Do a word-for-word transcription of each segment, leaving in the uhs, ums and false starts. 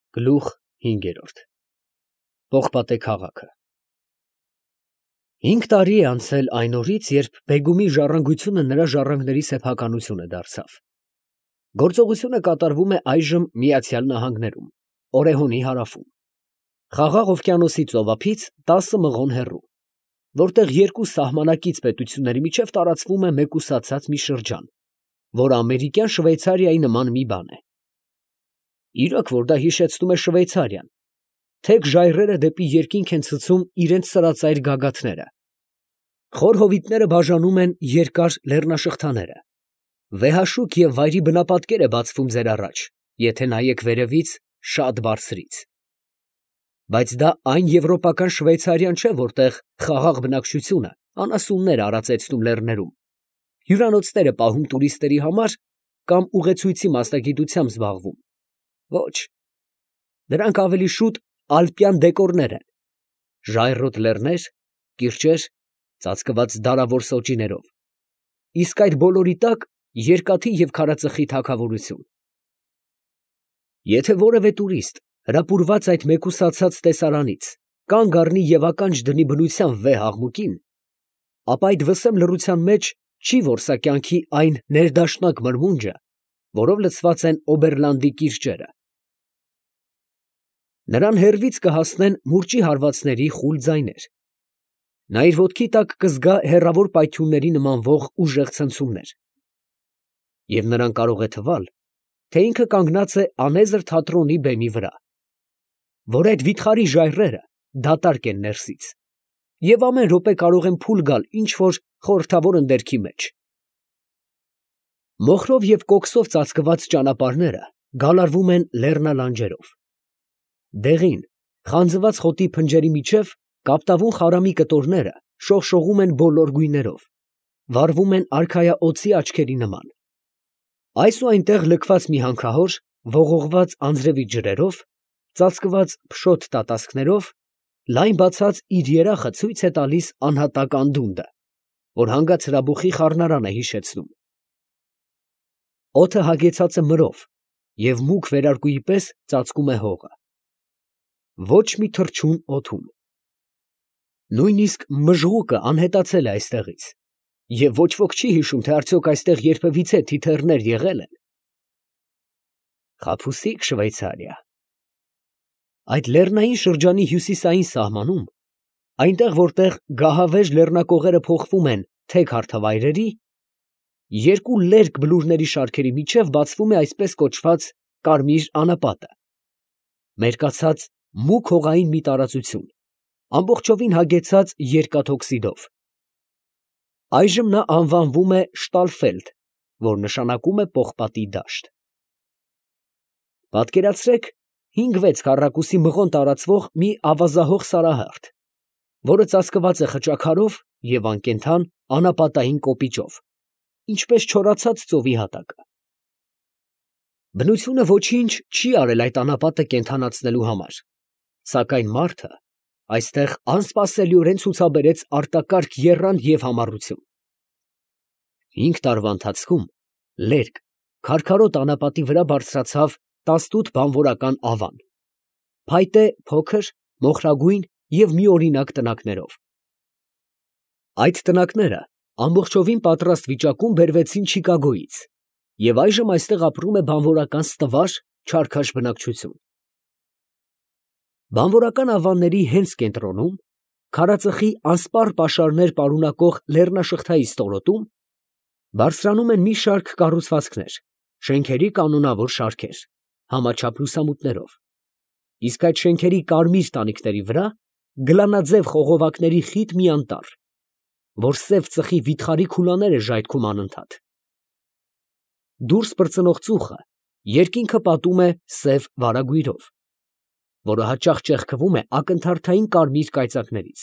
Գլուխ հինգերորդ Պողպատե քաղաքը Հինգ տարի է անցել այն օրից, երբ Բեգումի ժառանգությունը նրա ժառանգների սեփականությունը դարձավ։ Գործողությունը կատարվում է այժմ Միացյալ Նահանգներում, Օրեհոնի հարավում, Խաղաղ օվկիանոսի ծովափից տասը մղոն հեռու, որտեղ երկու սահմանակից պետությունների միջև տարածվում է մեկուսացած մի շրջան, որը ամերիկյան Շվեյցարիայի նման մի բան է։ Իրոք որ դա հիշեցնում է Շվեյցարիան, թեք ժայռերը դեպի երկինք են ցցում իրենց սրածայր գագաթները։ Խոր հովիտները բաժանում են երկար լեռնաշղթաները։ Վեհաշուք և վայրի բնապատկեր է բացվում ձեր առաջ, եթե նայեք վերևից շատ բարձրից։ Բայց դա այն եվրոպական Շվեյցարիան չէ, որտեղ խաղաղ բնակչությունը անասուններ է արածեցնում լեռներում, հյուրանոցներ է պահում տուրիստների համար կամ ուղեցույցի մասնագիտությամբ զբաղվում։ Ոչ, դրանք ավելի շուտ ալպյան դեկորներ են, ժայռոտ լեռներ, կիրճեր, ծածկված դարավոր սոճիներով, իսկ այդ բոլորի տակ երկաթի և քարածխի թագավորություն։ Եթե որևէ տուրիստ հրապուրված այդ մեկուսացած տեսարանից կանգ առնի և ականջ դնի բնության վեհ աղմուկին, ապա այդ վսեմ լռության մեջ չի որսակյանքի այն ներդաշնակ մրմունջը, որով լցված են Օբերլանդի կիրճերը։ Նրան հեռվից կհասնեն մուրճի հարվածների խուլ ձայներ, նա իր ոտքի տակ կզգա հեռավոր պայթյունների նմանվող ուժեղ ցնցումներ, և նրան կարող է թվալ, թե ինքը կանգնած է անեզր թատրոնի բեմի վրա, որ այդ վիթխարի ժայռերը դատարկ են ներսից, և ամեն րոպե կարող են փուլ գալ ինչ֊որ խորհրդավոր ընդերքի մեջ։ Մոխրով և կոքսով ծածկված ճանապարհները գալարվում են լեռնալանջերով։ Դեղին, խանձված խոտի փնջերի միջև կապտավուն խարամի կտորները շողշողում են բոլոր գույներով, վառվում են արքայաօձի աչքերի նման։ Այս ու այնտեղ լքված մի հանքահոր, ողողված անձրևի ջրերով, ծածկված փշոտ տատասկներով, լայն բացած իր երախը ցույց է տալիս անհատակ անդունդը, որ հանգած հրաբուխի խառնարան է հիշեցնում։ Օդը հագեցած է մրով և մուգ վերարկուի պես ծածկում է հողը։ Ոչ մի թռչուն օդում։ Նույնիսկ մժղուկը անհետացել է այստեղից, և ոչ ոք չի հիշում, թե արդյոք այստեղ երբևիցե թիթեռներ եղել են։ Խաբուսիկ Շվեյցարիա։ Այդ լեռնային շրջանի հյուսիսային սահմանում, այնտեղ, որտեղ գահավեժ լեռնակողերը փոխվում են թեք հարթավայրերի, երկու լերկ բլուրների շարքերի միջև բացվում է այսպես կոչված Կարմիր անապատը, մերկացած մուգ հողային մի տարածություն, ամբողջովին հագեցած երկաթօքսիդով։ Այժմ նա անվանվում է Շտալֆելդ, որ նշանակում է պողպատի դաշտ։ Պատկերացրեք հինգ֊վեց քառակուսի մղոն տարածվող մի ավազահող սարահարթ, որը ծածկված է խճաքարով և անկենդան անապատային կոպիճով, ինչպես չորացած ծովի հատակը։ Բնությունը ոչինչ չի արել այդ անապատը կենդանացնելու համար, սակայն մարդը այստեղ անսպասելիորեն ցուցաբերեց արտակարգ եռանդ և համառություն։ Հինգ տարվա ընթացքում լերկ, քարքարոտ անապատի վրա բարձրացավ տասնութ բանվորական ավան, փայտե փոքր, մոխրագույն և միօրինակ տնակներով։ Այդ տնակները ամբողջովին պատրաստ վիճակում բերվեցին Չիկագոյից, և այժմ այստեղ ապրում է բանվորական ստվար, չարքաշ բնակչություն։ Բանվորական ավանների հենց կենտրոնում, քարածխի անսպառ պաշարներ պարունակող լեռնաշղթայի ստորոտում, բարձրանում են մի շարք կառուցվածքներ, շենքերի կանոնավոր շարքեր, համաչափ լուսամուտներով, իսկ այդ շենքերի կարմիր տանիքների վրա գլանաձև խողովակների խիտ մի անտառ, որ սև ծխի վիթխարի քուլաներ է ժայթքում անընդհատ։ Դուրս պրծնող ծուխը երկինքը պատում է սև վարագույրով, որը հաճախ ճեղքվում է ակնթարթային կարմիր կայծակներից։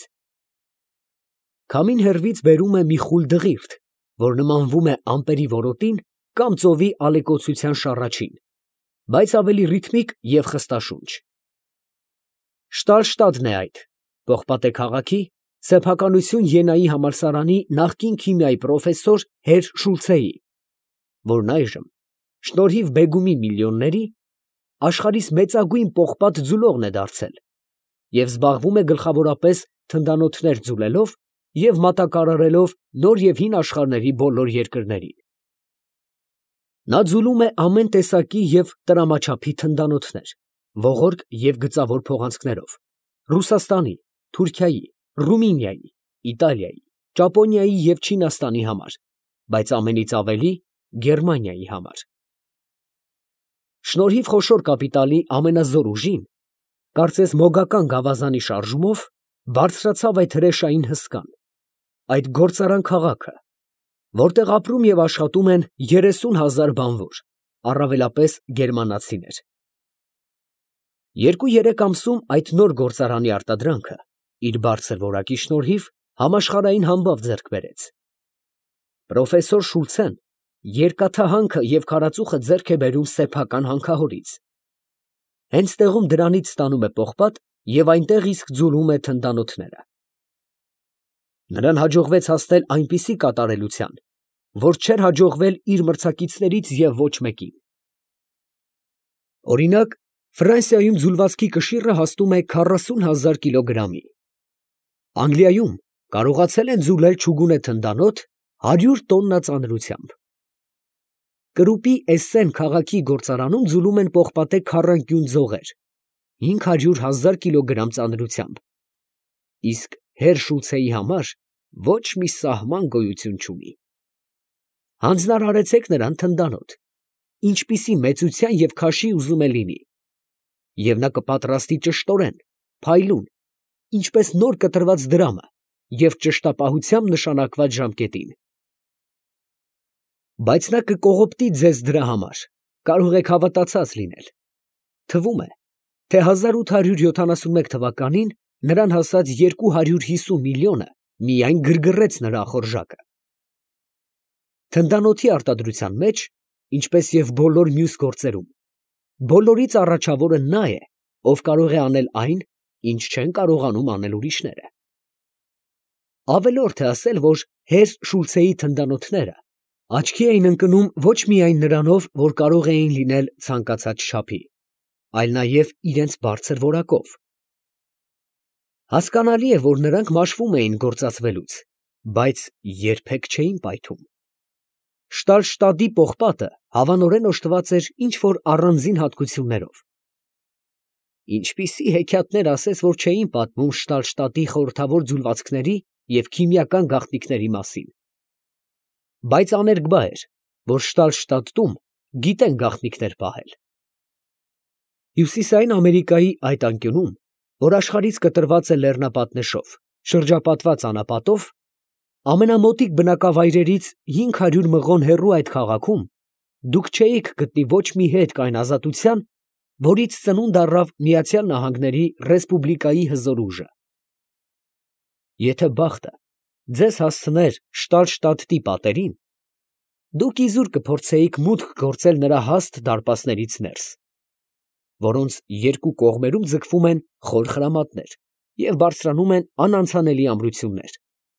Քամին հեռվից բերում է մի խուլ դղիրդ, որ նմանվում է ամպերի որոտին կամ ծովի ալեկոծության շառաչին, բայց ավելի ռիթմիկ և խստաշունչ։ Շտալշտադն է այդ, Պողպատե քաղաքի սեփականություն Յենայի համալսարանի նախկին քիմիայի պրոֆեսոր հեր Շուլցեի, որն այժմ, շնորհիվ Բեգումի միլիոնների, աշխարհիս մեծագույն պողպատ ձուլողն է դարձել և զբաղվում է գլխավորապես թնդանոթներ ձուլելով և մատակարարելով նոր և հին աշխարհների բոլոր երկրներին։ Նա ձուլում է ամեն տեսակի և տրամաչափի թնդանոթներ, ողորկ և գծավոր փոխանցքներով, Ռուսաստանի, Թուրքիայի, Ռումինիայի, Իտալիայի, Ճապոնիայի և Չինաստանի համար, բայց ամենից ավելի Գերմանիայի համար։ Շնորհիվ խոշոր կապիտալի ամենազոր ուժին, կարծես մոգական գավազանի շարժումով, բարձրացավ այդ հրեշային հսկան, այդ գործարան քաղաքը, որտեղ ապրում և աշխատում են երեսուն հազար բանվոր, առավելապես գերմանացիներ։ Երկու֊երեք ամսում այդ նոր գործարանի արտադրանքը, իր բարձր որակի շնորհիվ, համաշխարհային համբավ ձեռք բերեց։ Պրոֆեսոր Շուլցեն երկաթահանքը և քարածուխը ձեռք է բերում սեփական հանքահորից։ Հենց տեղում դրանից ստանում է պողպատ և այնտեղ իսկ ձուլում է թնդանոթները։ Նրան հաջողվեց հասնել այնպիսի կատարելության, որ չէր հաջողվել իր մրցակիցներից և ոչ մեկին։ Օրինակ, Ֆրանսիայում ձուլվածքի կշիռը հասնում է քառասուն հազար կիլոգրամի։ Անգլիայում կարողացել են ձուլել չուգունե թնդանոթ հարյուր տոննա ծանրությամբ։ Կրուպի Էսսեն քաղաքի գործարանում ձուլում են պողպատե քառանկյուն ձողեր հինգ հարյուր հազար կիլոգրամ ծանրությամբ, իսկ հեր Շուլցեի համար ոչ մի սահման գոյություն չունի։ Հանձնարարեցեք նրան թնդանոթ, ինչպիսի մեծության և քաշի ուզում է լինի, և նա կպատրաստի ճշտորեն, փայլուն, ինչպես նոր կտրված դրամը և ճշտապահությամբ նշանակված ժամկետին։ Բայց նա կկողոպտի ձեզ դրա համար, կարող եք հավատացած լինել։ Թվում է, թե հազար ութ հարյուր յոթանասունմեկ թվականին նրան հասած երկու հարյուր հիսուն միլիոնը միայն գրգռեց նրա ախորժակը։ Թնդանոթի արտադրության մեջ, ինչպես և բոլոր մյուս գործերում, բոլորից առաջավորը նա է, ով կարող է անել այն, ինչ չեն կարողանում անել ուրիշները։ Ավելորդ է ասել, որ հեր Շուլցեի թնդանոթները աչքի էին ընկնում ոչ միայն նրանով, որ կարող էին լինել ցանկացած չափի, այլ նաև իրենց բարձր որակով։ Հասկանալի է, որ նրանք մաշվում էին գործածվելուց, բայց երբեք չէին պայթում։ Շտալշտադի պողպատը հավանորեն օժտված էր ինչ֊որ առանձին հատկություններով։ Ինչպիսի հեքիաթներ ասես, որ չէին պատմում Շտալշտադի խորհրդավոր ձուլվածքների և քիմիական գաղտնիքների մասին։ Բայց աներկբա էր, որ Շտալշտադտում գիտեն գաղտնիքներ պահել։ Հյուսիսային Ամերիկայի այդ անկյունում, որ աշխարհից կտրված է լեռնապատնեշով, շրջապատված անապատով, ամենամոտիկ բնակավայրերից հինգ հարյուր մղոն հեռու այդ քաղաքում, դուք չէիք գտնի ոչ մի հետք այն ազատության, որից ծնունդ առավ Միացյալ Նահանգների Ռեսպուբլիկայի հզոր ուժը։ Եթե բախտը ձեզ հասցներ Շտալշտադտի պատերին, դուք իզուր կփորձեիք մուտք գործել նրա հաստ դարպասներից ներս, որոնց երկու կողմերում ձգվում են խոր խրամատներ և բարձրանում են անանցանելի ամրություններ։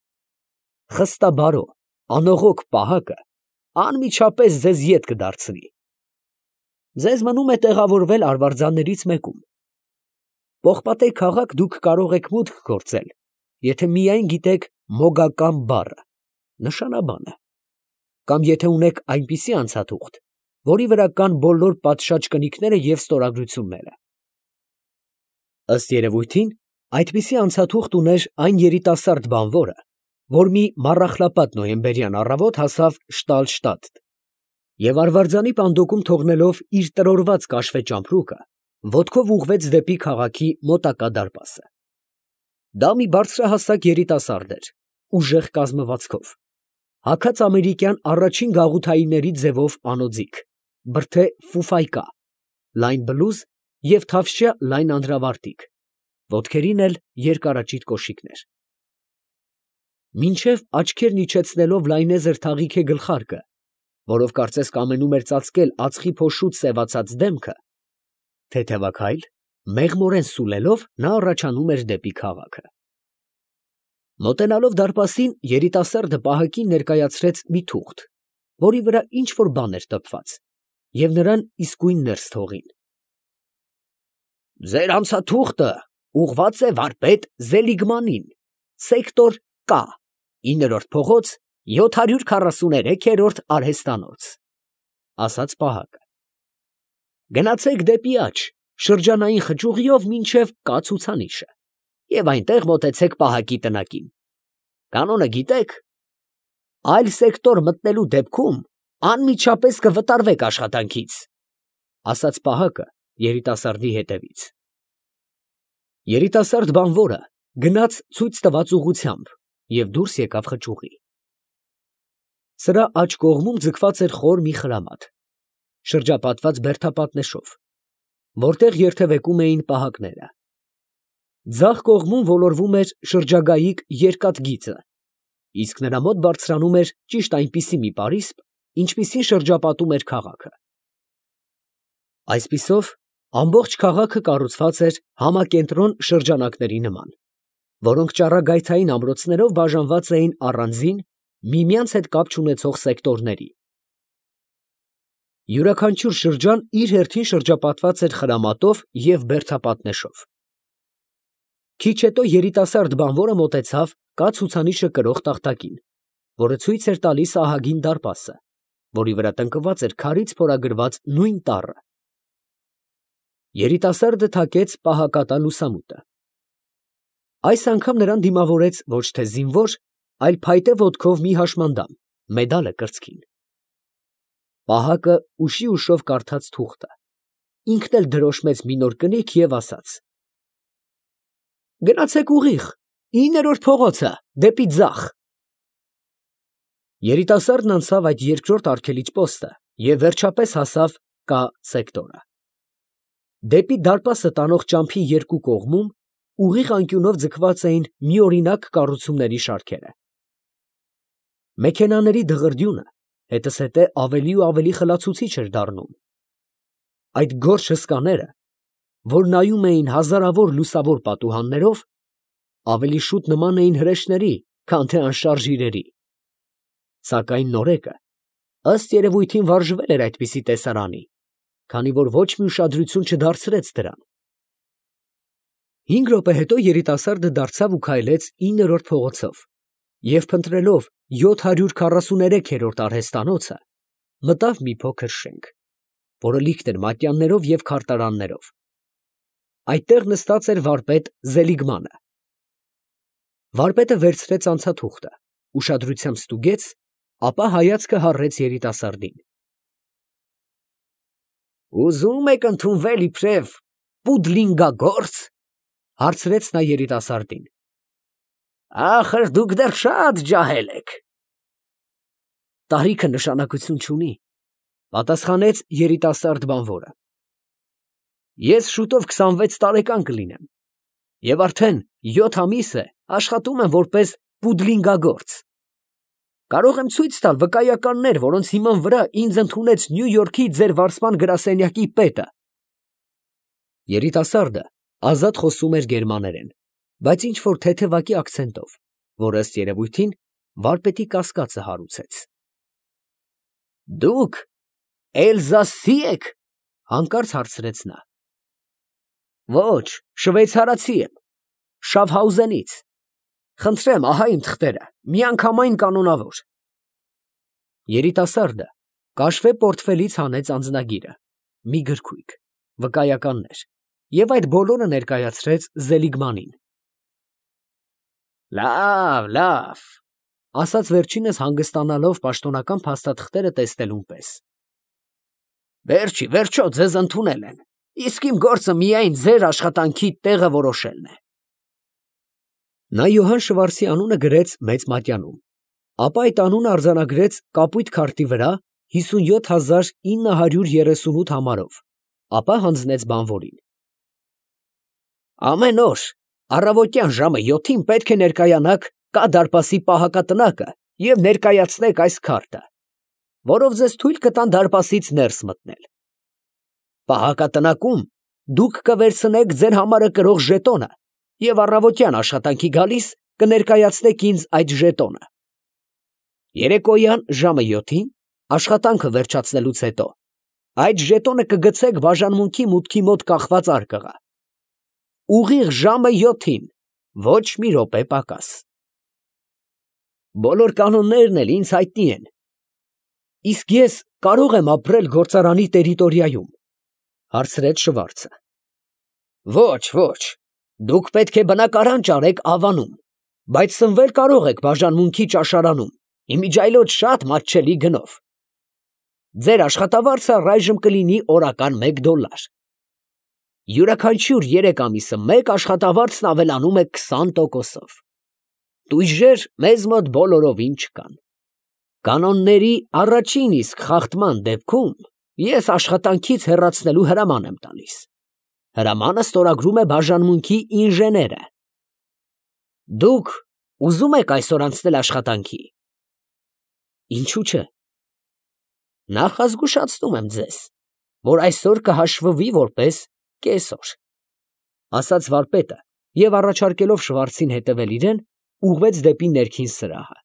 Խստաբարո, անողոք պահակը անմիջապես ձեզ ետ կդարձնի։ Ձեզ մնում է տեղավորվել արվարձաններից մեկում։ Պողպատե քաղաք դուք կարող եք մուտք գործել, եթե միայն գիտեք մոգական բառը, նշանաբանը, կամ եթե ունեք այնպիսի անցաթուղթ, որի վրա կան բոլոր պատշաճ կնիքները և ստորագրությունները։ Ըստ երևույթին, այդպիսի անցաթուղթ ուներ այն երիտասարդ բանվորը, որ մի մառախլապատ նոյեմբերյան առավոտ հասավ Շտալշտադտ և արվարձանի պանդոկում թողնելով իր տրորված կաշվե ճամպրուկը, ոտքով ուղղվեց դեպի քաղաքի մոտակա դարպասը։ Դա մի բարձրահասակ երիտասարդ էր, ուժեղ կազմվածքով, հագած ամերիկյան առաջին գաղութայինների ձևով անոձիք, բրդե ֆուֆայկա, լայն բլուզ և թավշյա լայն անդրավարտիք, ոտքերին էլ երկարաճիտ կոշիկներ։ Մինչև աչքերն իջեցնելով լայնեզր թաղիք է գլխարկը, որով կարծես կամենում էր ծածկել ածխի փոշուց սևացած դեմքը, թեթևաքայլ, մեղմորեն սուլելով նա առաջանում էր դեպի քաղաքը։ Մոտենալով դարպասին, երիտասարդը պահակին ներկայացրեց մի թուղթ, որի վրա ինչ֊որ բան էր տպված, և նրան իսկույն ներս թողին։ Ձեր ամսաթուղթը ուղղված է վարպետ Զելիգմանին, սեկտոր Կ, իններորդ փողոց, յոթ հարյուր քառասուներեքերորդ արհեստանոց, ասաց պահակը։ Գնացեք դեպի աջ, շրջանային խճուղիով մինչև Կ ցուցանիշը, և այնտեղ մոտեցեք պահակի տնակին։ Կանոնը գիտեք։ Այլ սեկտոր մտնելու դեպքում անմիջապես կվտարվեք աշխատանքից, ասաց պահակը երիտասարդի հետևից։ Երիտասարդ բանվորը գնաց ցույց տված ուղղությամբ և դուրս եկավ խճուղի։ Սրա աջ կողմում ձգված էր խոր մի խրամատ, շրջապատված բերդապատնեշով, որտեղ երթևեկում էին պահակները։ Ձախ կողմում ոլորվում էր շրջագայիք երկաթգիծը, իսկ նրա մոտ բարձրանում էր ճիշտ այնպիսի մի պարիսպ, ինչպիսին շրջապատում էր քաղաքը։ Այսպիսով, ամբողջ քաղաքը կառուցված էր համակենտրոն շրջանակների նման, որոնք ճառագայթային ամրոցներով բաժանված էին առանձին, միմյանց հետ կապ չունեցող սեկտորների։ Յուրաքանչյուր շրջան իր հերթին շրջապատված էր խրամատով և բերդապատնեշով։ Քիչ հետո երիտասարդ բանվորը մոտեցավ Կ ցուցանիշը կրող տախտակին, որը ցույց էր տալիս ահագին դարպասը, որի վրա տնկված էր քարից փորագրված նույն տառը։ Երիտասարդը թակեց պահակատան լուսամուտը։ Այս անգամ նրան դիմավորեց ոչ թե զինվոր, այլ փայտե ոտքով մի հաշմանդամ, մեդալը կրծքին։ Պահակը ուշի ուշով կարդաց թուղթը, ինքն էլ դրոշմեց մի նոր կնիկ և ասաց. «Գնացեք ուղիղ, իններորդ փողոցը, դեպի ձախ»։ Երիտասարդն անցավ այդ երկրորդ արգելիչ պոստը և վերջապես հասավ Կ սեկտորը։ Դեպի դարպասը տանող ճամփի երկու կողմում ուղիղ անկյունով ձգված էին միօրինակ կառուցումների շարքերը։ Մեքենաների դղրդյունը հետզհետե ավելի ու ավելի խլացուցիչ էր դառնում։ Այդ գորշ հսկաները, որ նայում էին հազարավոր լուսավոր պատուհաններով, ավելի շուտ նման էին հրեշների, քան թե անշարժ իրերի։ Սակայն նորեկը, ըստ երևույթին, վարժվել էր այդպիսի տեսարանի, քանի որ ոչ մի ուշադրություն չդարձրեց դրան։ Հինգ րոպե հետո երիտասարդը դարձավ ու քայլեց իններորդ փողոցով և, փնտրելով յոթ հարյուր քառասուներեքերորդ արհեստանոցը, մտավ մի փոքր շենք, որը լիքն էր մատյաններով և քարտարաններով։ Այդտեղ նստած էր վարպետ Զելիգմանը։ Վարպետը վերցրեց անցաթուղթը, ուշադրությամբ ստուգեց, ապա հայացքը հառեց երիտասարդին։ «Ուզում եք ընդունվել իբրև պուդլինգագործ, ֊ հարցրեց նա երիտասարդին։ ֊ Ախր դուք դեռ շատ ջահել եք։ ֊ Տարիքը նշանակություն չունի, ֊ պատասխանեց երիտասարդ բանվորը։ Ես շուտով քսանվեց տարեկան կլինեմ և արդեն յոթ ամիս է աշխատում եմ որպես պուդլինգագործ։ Կարող եմ ցույց տալ վկայականներ, որոնց հիման վրա ինձ ընդունեց Նյու Յորքի ձեր վարսման գրասենյակի պետը։ Երիտասարդը ազատ խոսում էր գերմաներեն, բայց ինչ֊որ թեթևակի աքցենտով, որ ըստ երևույթին վարպետի կասկածը հարուցեց։ Դուք Էլզասցի եք, ֊ հանկարծ հարցրեց նա։ Ոչ, շվեյցարացի եմ, Շաֆհաուզենից։ Խնդրեմ, ահա իմ թղթերը, միանգամայն կանոնավոր։ Երիտասարդը կաշվե պորտֆելից հանեց անձնագիրը, մի գրքույկ, վկայականներ և այդ բոլորը ներկայացրեց Զելիգմանին։ Լավ, լավ, ֊ ասաց վերջինս հանգստանալով պաշտոնական փաստաթղթերը տեսնելուն պես։ Վերջ ի վերջո ձեզ ընդունել են, իսկ իմ գործը միայն ձեր աշխատանքի տեղը որոշելն է։ Նա Յոհան Շվարցի անունը գրեց մեծ մատյանում, ապա այդ անունը արձանագրեց կապույտ քարտի վրա հիսունյոթ հազար ինը հարյուր երեսունութ համարով, ապա հանձնեց բանվորին։ Ամեն օր առավոտյան ժամը յոթին պետք է ներկայանաք Կ դարպասի պահակատնակը և ներկայացնեք այս քարտը, որով ձեզ թույլ կտան դարպասից ներս մտնել։ Պահակատնակում դուք կվերցնեք ձեր համարը կրող ժետոնը և առավոտյան աշխատանքի գալիս կներկայացնեք ինձ այդ ժետոնը։ Երեկոյան ժամը յոթին, աշխատանքը վերջացնելուց հետո, այդ ժետոնը կգցեք բաժանմունքի մուտքի մոտ կախված արկղը ուղիղ ժամը յոթին, ոչ մի րոպե պակաս։ Բոլոր կանոններն էլ ինձ հայտնի են։ Իսկ ես կարող եմ ապրել գործարանի տերիտորիայում, հարցրեց Շվարցը։ Ոչ, ոչ, դուք պետք է բնակարան ճարեք Ավանում, բայց սնվել կարող եք բաժանմունքի ճաշարանում, իմիջիայլոց շատ մատչելի գնով։ Ձեր աշխատավարձը առայժմ կլինի օրական մեկ դոլար։ Յուրաքանչյուր երեք ամիսը մեկ աշխատավարձն ավելանում է քսան տոկոսով։ Տույժեր մեզ մոտ բոլորովին չկան։ Կանոնների առաջին իսկ խախտման դեպքում ես աշխատանքից հեռացնելու հրաման եմ տալիս։ Հրամանը ստորագրում է բաժանմունքի ինժեները։ Դուք ուզում եք այսօր անցնել աշխատանքի։ Ինչու՞ չէ։ Նախազգուշացնում եմ ձեզ, որ այսօր կհաշվվի որպես կեսօր, ասաց վարպետը և առաջարկելով Շվարցին հետևել իրեն, ուղղվեց դեպի ներքին սրահը։